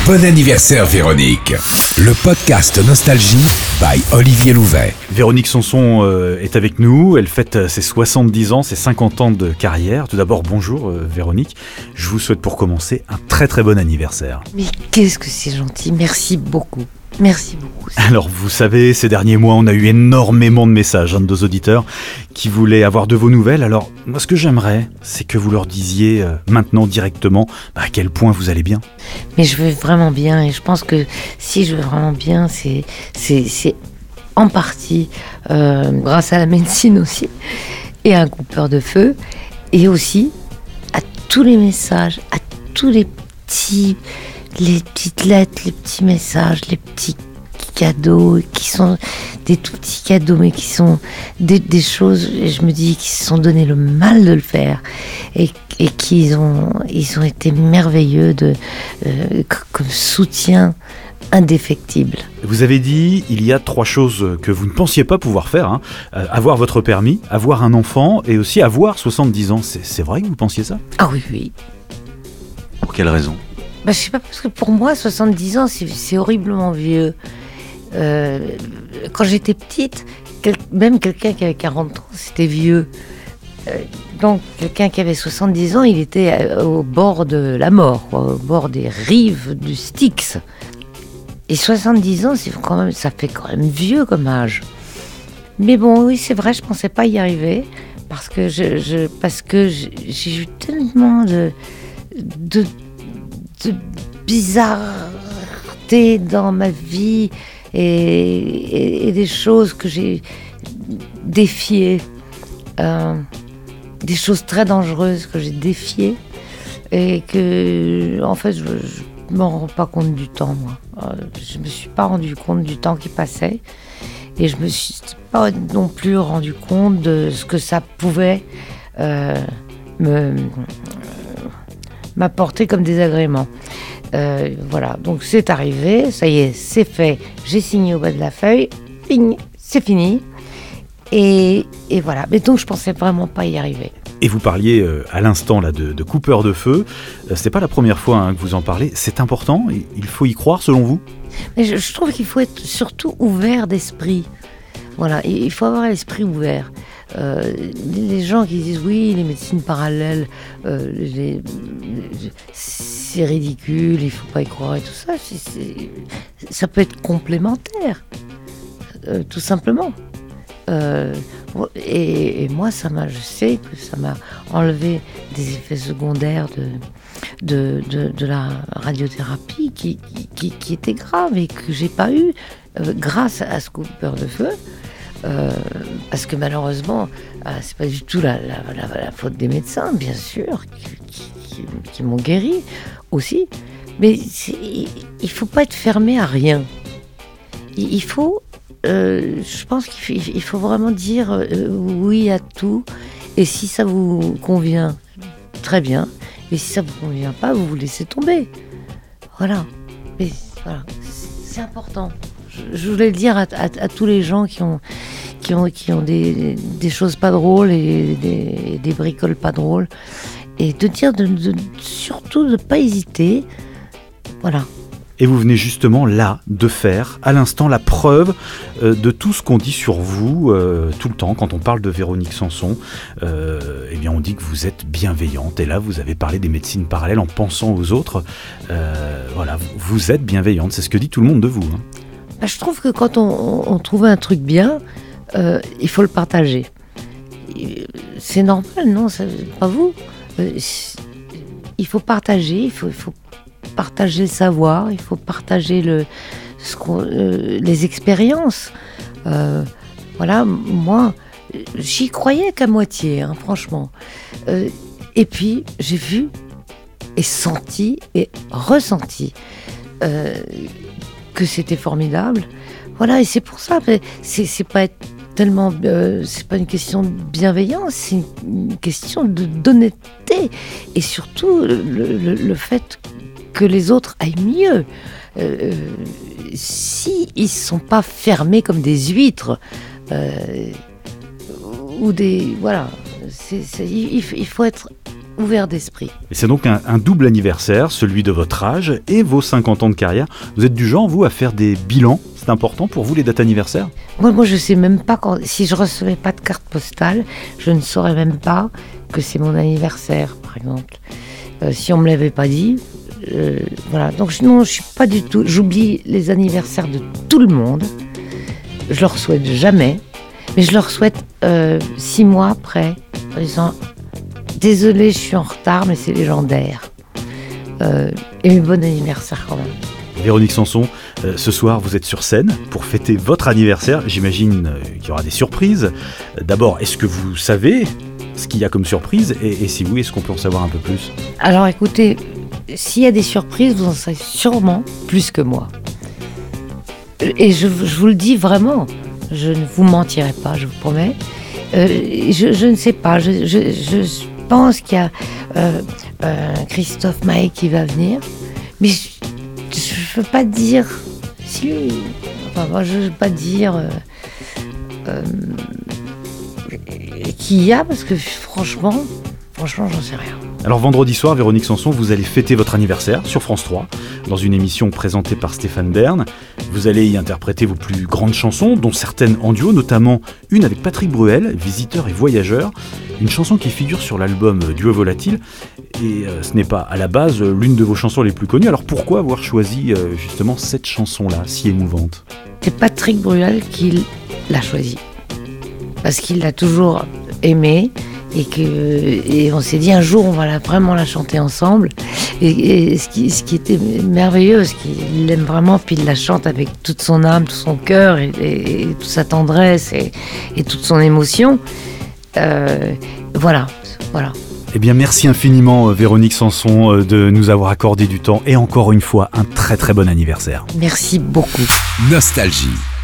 Bon anniversaire Véronique, le podcast Nostalgie by Olivier Louvet. Véronique Sanson est avec nous, elle fête ses 70 ans, ses 50 ans de carrière. Tout d'abord, bonjour Véronique, je vous souhaite pour commencer un très très bon anniversaire. Mais qu'est-ce que c'est gentil, merci beaucoup. Merci beaucoup. Alors vous savez, ces derniers mois, on a eu énormément de messages de nos auditeurs qui voulaient avoir de vos nouvelles. Alors moi ce que j'aimerais, c'est que vous leur disiez maintenant directement à quel point vous allez bien. Mais je vais vraiment bien et je pense que si je vais vraiment bien, c'est en partie grâce à la médecine aussi et à un coupeur de feu et aussi à tous les messages, à tous les petites lettres, les petits messages, les petits cadeaux qui sont des tout petits cadeaux mais qui sont des choses, et je me dis, qui se sont donné le mal de le faire et qu'ils ont été merveilleux comme soutien indéfectible. Vous avez dit, il y a 3 choses que vous ne pensiez pas pouvoir faire, avoir votre permis, avoir un enfant et aussi avoir 70 ans. C'est vrai que vous pensiez ça ? Ah oui. Pour quelle raison ? Je sais pas, parce que pour moi, 70 ans, c'est horriblement vieux. Quand j'étais petite, même quelqu'un qui avait 40 ans, c'était vieux. Donc, quelqu'un qui avait 70 ans, il était au bord de la mort, quoi, au bord des rives du Styx. Et 70 ans, ça fait quand même vieux comme âge. Mais bon, oui, c'est vrai, je pensais pas y arriver, parce que j'ai eu tellement de bizarreté dans ma vie et des choses que j'ai défiées, des choses très dangereuses que j'ai défiées et que en fait je m'en rends pas compte du temps, moi. Je me suis pas rendu compte du temps qui passait et je me suis pas non plus rendu compte de ce que ça pouvait m'apporter comme désagrément. Voilà, donc c'est arrivé, ça y est, c'est fait, j'ai signé au bas de la feuille, ping, c'est fini. Et voilà, mais donc je pensais vraiment pas y arriver. Et vous parliez à l'instant là de coupeur de feu, c'est pas la première fois que vous en parlez, c'est important, il faut y croire selon vous ? Mais je trouve qu'il faut être surtout ouvert d'esprit. Voilà, il faut avoir l'esprit ouvert. Les gens qui disent oui, les médecines parallèles, c'est ridicule, il faut pas y croire et tout ça, ça peut être complémentaire, tout simplement. Et moi, je sais que ça m'a enlevé des effets secondaires de la radiothérapie qui étaient graves et que j'ai pas eu grâce à ce coupeur de feu. Parce que malheureusement, c'est pas du tout la faute des médecins, bien sûr, qui m'ont guéri aussi. Mais il faut pas être fermé à rien. Il faut, je pense qu'il faut vraiment dire oui à tout. Et si ça vous convient, très bien. Et si ça vous convient pas, vous laissez tomber. Voilà. Mais voilà, c'est important. Je voulais le dire à tous les gens qui ont des choses pas drôles et des bricoles pas drôles, et de dire surtout de pas hésiter. Voilà. Et vous venez justement là de faire à l'instant la preuve de tout ce qu'on dit sur vous tout le temps quand on parle de Véronique Sanson. Eh bien on dit que vous êtes bienveillante, et là vous avez parlé des médecines parallèles en pensant aux autres. Voilà, vous êtes bienveillante, c'est ce que dit tout le monde de vous. Je trouve que quand on trouve un truc bien, il faut le partager. C'est normal, non ? C'est pas vous. Il faut partager, il faut partager le savoir, il faut partager les expériences. Voilà, moi, j'y croyais qu'à moitié, franchement. Et puis, j'ai vu et senti et ressenti que c'était formidable. Voilà, et c'est pour ça, c'est pas tellement, c'est pas une question de bienveillance, c'est une question d'honnêteté, et surtout le fait que les autres aillent mieux. Si ils sont pas fermés comme des huîtres, ou des, voilà, il faut être ouvert d'esprit. Et c'est donc un double anniversaire, celui de votre âge et vos 50 ans de carrière. Vous êtes du genre, vous, à faire des bilans? C'est important pour vous, les dates anniversaires? Moi, je sais même pas si je recevais pas de carte postale, je ne saurais même pas que c'est mon anniversaire, par exemple. Si on me l'avait pas dit, voilà. Donc non, je suis pas du tout. J'oublie les anniversaires de tout le monde. Je leur souhaite jamais, mais je leur souhaite 6 mois après, en disant désolé, je suis en retard, mais c'est légendaire. Et bon anniversaire quand même. Véronique Sanson, ce soir vous êtes sur scène pour fêter votre anniversaire. J'imagine qu'il y aura des surprises. D'abord, est-ce que vous savez ce qu'il y a comme surprise et si oui, est-ce qu'on peut en savoir un peu plus? Alors écoutez, s'il y a des surprises, vous en savez sûrement plus que moi. Et je vous le dis vraiment, je ne vous mentirai pas, je vous promets. Je ne sais pas, je pense qu'il y a Christophe Maé qui va venir, mais je ne veux pas dire si, enfin moi, je ne veux pas dire qui y a, parce que franchement j'en sais rien. Alors vendredi soir, Véronique Sanson, vous allez fêter votre anniversaire sur France 3 dans une émission présentée par Stéphane Bern. Vous allez y interpréter vos plus grandes chansons, dont certaines en duo, notamment une avec Patrick Bruel, Visiteur et Voyageur, une chanson qui figure sur l'album Duo Volatile. Et ce n'est pas à la base l'une de vos chansons les plus connues. Alors pourquoi avoir choisi justement cette chanson-là, si émouvante? C'est Patrick Bruel qui l'a choisie, parce qu'il l'a toujours aimée. Et on s'est dit un jour on va vraiment la chanter ensemble, et ce qui était merveilleux, c'est qu'il l'aime vraiment, puis il la chante avec toute son âme, tout son cœur et toute sa tendresse et toute son émotion. Voilà. Eh bien merci infiniment Véronique Sanson de nous avoir accordé du temps, et encore une fois un très très bon anniversaire. Merci beaucoup. Nostalgie.